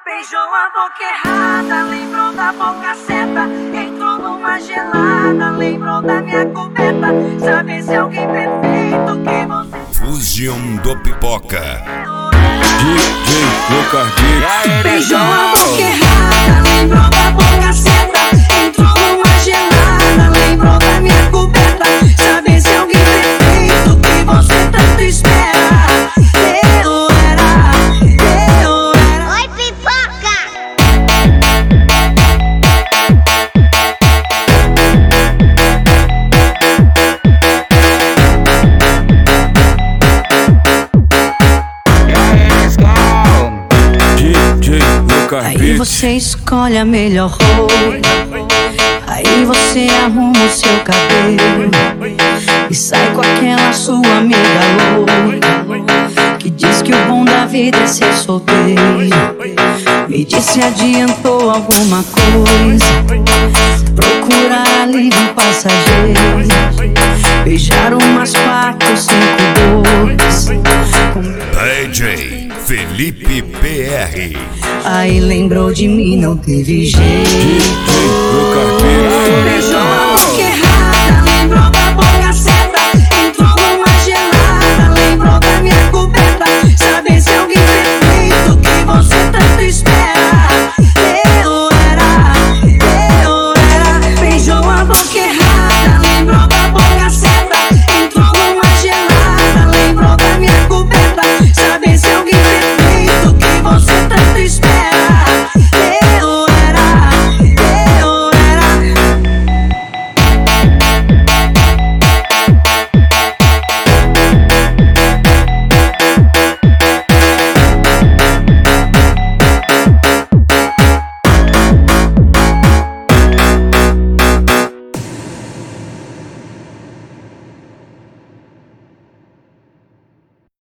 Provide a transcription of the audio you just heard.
Beijou a boca errada, lembrou da boca certa. Entrou numa gelada, lembrou da minha coberta. Sabe se alguém perfeito que você... Fusion do Pipoca. DJ Lucas Beats. Beijou a boca errada, lembrou da boca certa. Entrou numa gelada, lembrou da minha coberta. Sabe se alguém perfeito que você tanto espera. Eu era. Oi, pipoca! DJ Lucas Aí Beats. você escolhe a melhor roupa, aí você arruma o seu cabelo e sai com aquela sua amiga louca que diz que o bom da vida é ser solteiro. Me diz se adiantou alguma coisa, procurar alívio passageiro, beijar umas 4, 5 bocas. DJ Felipe PR. Aí lembrou de mim, não teve jeito. DJ Lucas Beats. Beijou a boca errada.